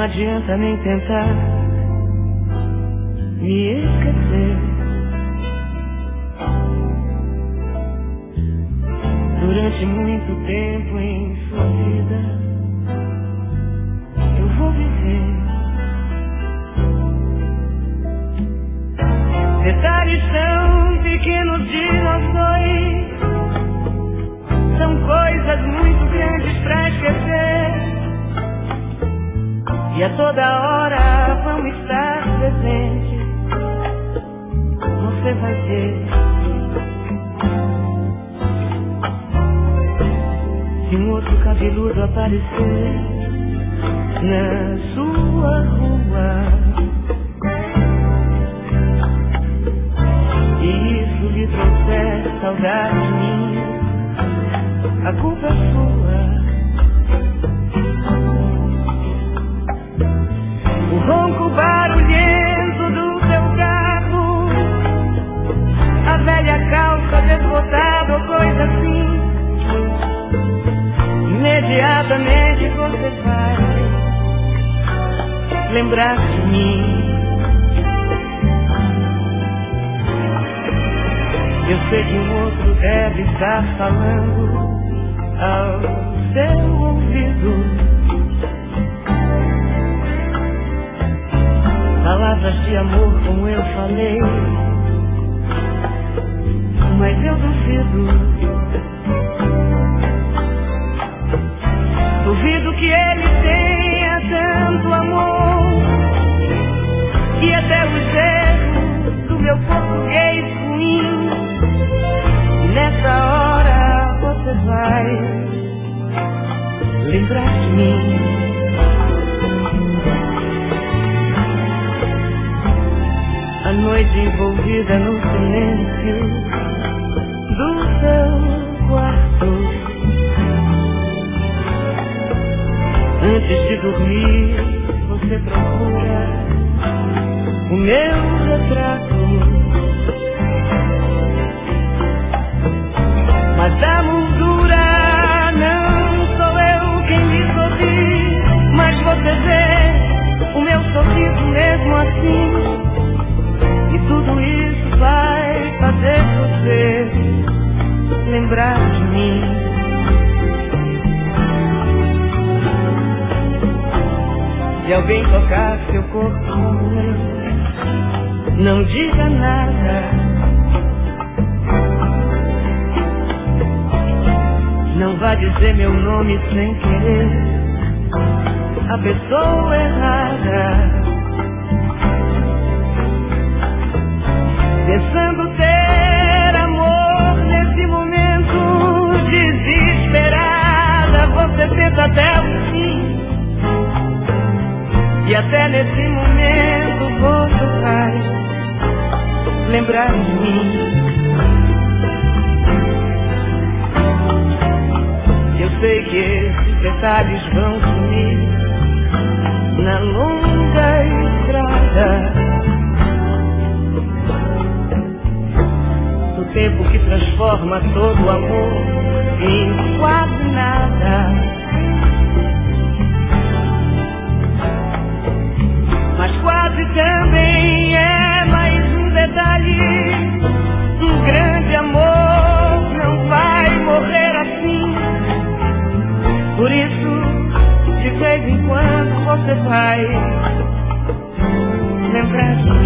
adianta nem tentar me esquecer. Durante muito tempo em sua vida eu vou viver. Detalhes tão pequenos de nós dois são coisas muito grandes pra esquecer. E a toda hora vão estar presentes. Você vai ver. Se um outro cabeludo aparecer na sua rua e isso lhe trouxer saudade de mim, a culpa é sua. O ronco barulhento do seu carro, a velha calça desbotada ou coisa assim, imediatamente você vai lembrar de mim. Eu sei que um outro deve estar falando ao seu ouvido palavras de amor como eu falei, mas eu duvido. Duvido que ele tenha tanto amor, que até os erros do meu português ruim, nessa hora você vai lembrar de mim. A noite envolvida no silêncio do seu quarto, antes de dormir, você procura o meu retrato. Mas a moldura não sou eu quem lhe sorri, mas você vê o meu sorriso mesmo assim. E tudo isso vai fazer você lembrar de mim. Se alguém tocar seu corpo, não diga nada. Não vá dizer meu nome sem querer a pessoa errada. Pensando ter amor nesse momento desesperada, você pensa até o fim. E até nesse momento você vai lembrar de mim. Eu sei que esses detalhes vão sumir na longa estrada do tempo que transforma todo o amor em quase nada. Mas quase também é mais um detalhe. Um grande amor não vai morrer assim. Por isso, de vez em quando você vai lembrar de mim.